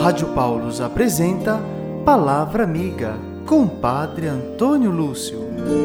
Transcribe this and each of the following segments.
Rádio Paulus apresenta Palavra Amiga, com Padre Antônio Lúcio.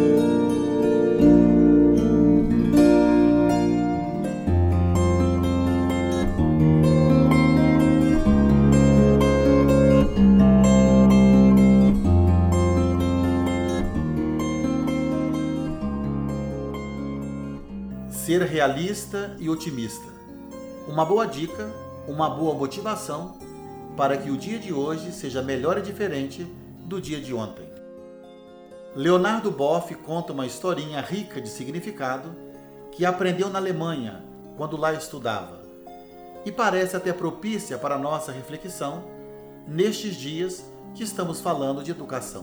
Ser realista e otimista. Uma boa dica, uma boa motivação para que o dia de hoje seja melhor e diferente do dia de ontem. Leonardo Boff conta uma historinha rica de significado que aprendeu na Alemanha quando lá estudava e parece até propícia para a nossa reflexão nestes dias que estamos falando de educação.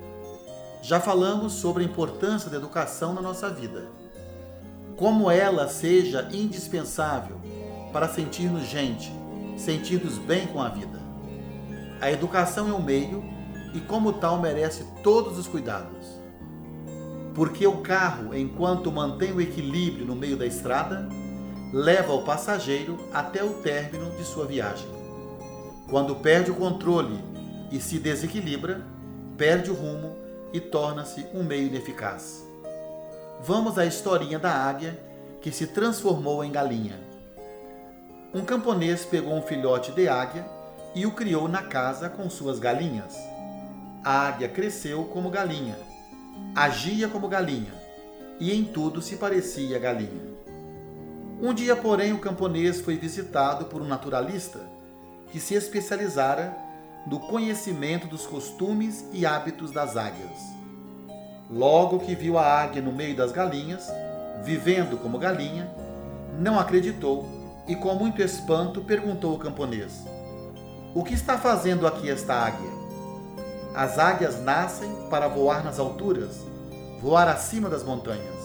Já falamos sobre a importância da educação na nossa vida, como ela seja indispensável para sentirmos gente, sentirmos bem com a vida. A educação é um meio e, como tal, merece todos os cuidados. Porque o carro, enquanto mantém o equilíbrio no meio da estrada, leva o passageiro até o término de sua viagem. Quando perde o controle e se desequilibra, perde o rumo e torna-se um meio ineficaz. Vamos à historinha da águia que se transformou em galinha. Um camponês pegou um filhote de águia e o criou na casa com suas galinhas. A águia cresceu como galinha, agia como galinha e em tudo se parecia a galinha. Um dia, porém, o camponês foi visitado por um naturalista que se especializara no conhecimento dos costumes e hábitos das águias. Logo que viu a águia no meio das galinhas, vivendo como galinha, não acreditou e com muito espanto perguntou ao camponês: "O que está fazendo aqui esta águia?" "As águias nascem para voar nas alturas, voar acima das montanhas,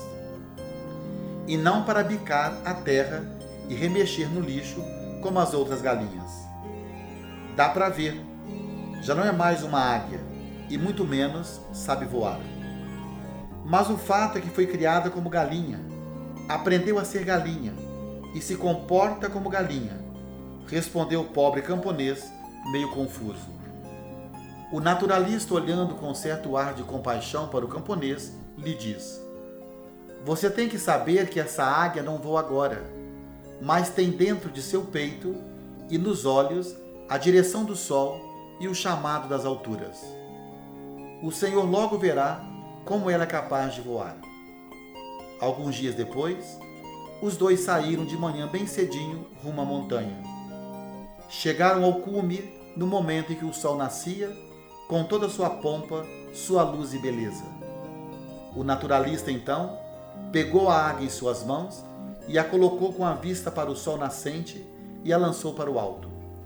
e não para bicar a terra e remexer no lixo como as outras galinhas." Dá para ver, já não é mais uma águia e muito menos sabe voar. Mas o fato é que foi criada como galinha, aprendeu a ser galinha e se comporta como galinha, respondeu o pobre camponês, meio confuso. O naturalista, olhando com certo ar de compaixão para o camponês, lhe diz: "Você tem que saber que essa águia não voa agora, mas tem dentro de seu peito e nos olhos a direção do sol e o chamado das alturas. O Senhor logo verá como ela é capaz de voar." Alguns dias depois, os dois saíram de manhã bem cedinho rumo à montanha. Chegaram ao cume no momento em que o sol nascia, com toda a sua pompa, sua luz e beleza. O naturalista, então, pegou a águia em suas mãos e a colocou com a vista para o sol nascente e a lançou para o alto.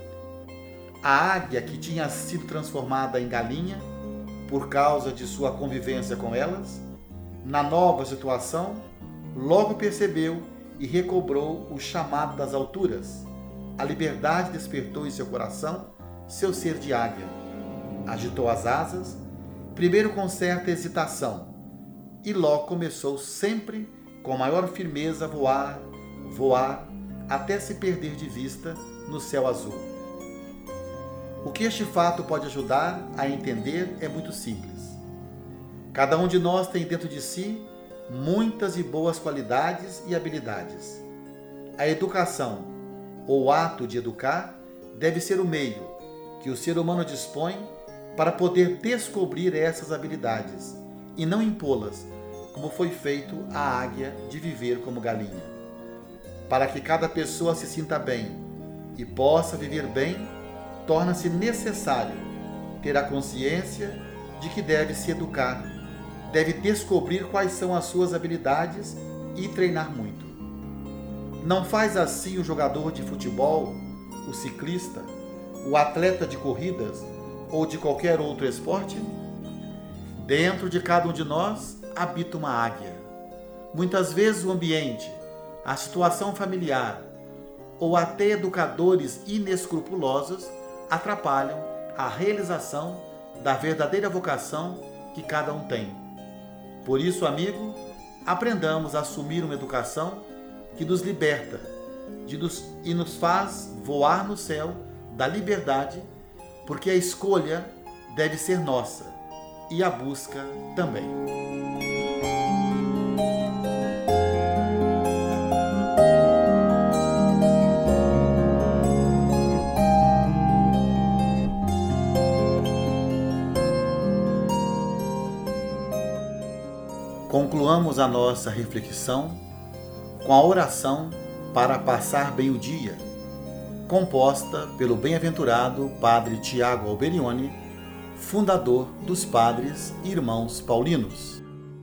A águia, que tinha sido transformada em galinha por causa de sua convivência com elas, na nova situação, logo percebeu e recobrou o chamado das alturas. A liberdade despertou em seu coração seu ser de águia. Agitou as asas, primeiro com certa hesitação, e logo começou sempre com maior firmeza a voar, voar, até se perder de vista no céu azul. O que este fato pode ajudar a entender é muito simples. Cada um de nós tem dentro de si muitas e boas qualidades e habilidades. A educação, ou ato de educar, deve ser o meio que o ser humano dispõe para poder descobrir essas habilidades e não impô-las, como foi feito a águia de viver como galinha. Para que cada pessoa se sinta bem e possa viver bem, torna-se necessário ter a consciência de que deve se educar, deve descobrir quais são as suas habilidades e treinar muito. Não faz assim o jogador de futebol, o ciclista, o atleta de corridas ou de qualquer outro esporte? Dentro de cada um de nós habita uma águia. Muitas vezes o ambiente, a situação familiar ou até educadores inescrupulosos atrapalham a realização da verdadeira vocação que cada um tem. Por isso, amigo, aprendamos a assumir uma educação que nos liberta e nos faz voar no céu da liberdade porque a escolha deve ser nossa e a busca também. Concluamos a nossa reflexão com a oração para passar bem o dia, composta pelo bem-aventurado Padre Tiago Alberione, fundador dos Padres Irmãos Paulinos.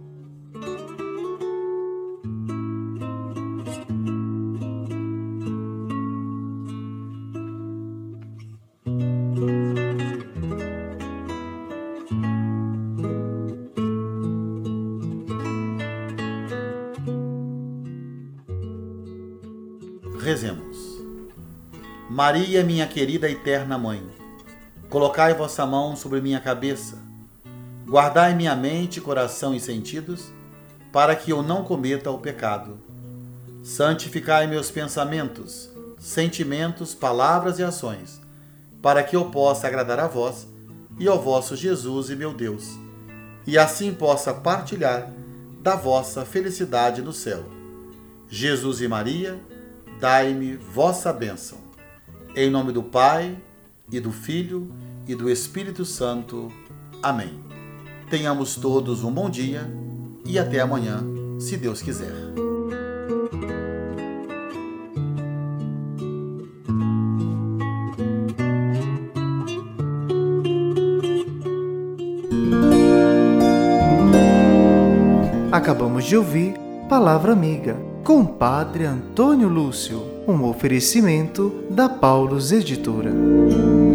Rezemos. Maria, minha querida e eterna Mãe, colocai vossa mão sobre minha cabeça, guardai minha mente, coração e sentidos, para que eu não cometa o pecado. Santificai meus pensamentos, sentimentos, palavras e ações, para que eu possa agradar a vós e ao vosso Jesus e meu Deus, e assim possa partilhar da vossa felicidade no céu. Jesus e Maria, dai-me vossa bênção. Em nome do Pai, e do Filho, e do Espírito Santo. Amém. Tenhamos todos um bom dia e até amanhã, se Deus quiser. Acabamos de ouvir Palavra Amiga, com Padre Antônio Lúcio, um oferecimento da Paulus Editora.